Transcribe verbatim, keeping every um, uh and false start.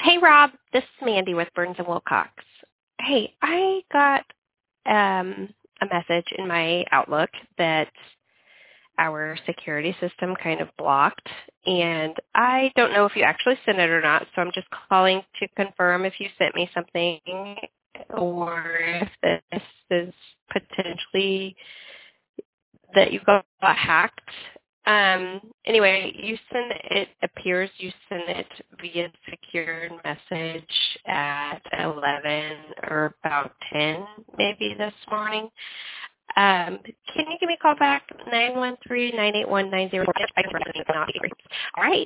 Hey, Rob. This is Mandy with Burns and Wilcox. Hey, I got um, a message in my Outlook that our security system kind of blocked, and I don't know if you actually sent it or not, so I'm just calling to confirm if you sent me something or if this is potentially that you got hacked. Um, anyway, you send it appears you sent it via secure message at eleven or about ten maybe this morning. Um, can you give me a call back, nine one three, nine eight one, nine zero? All right.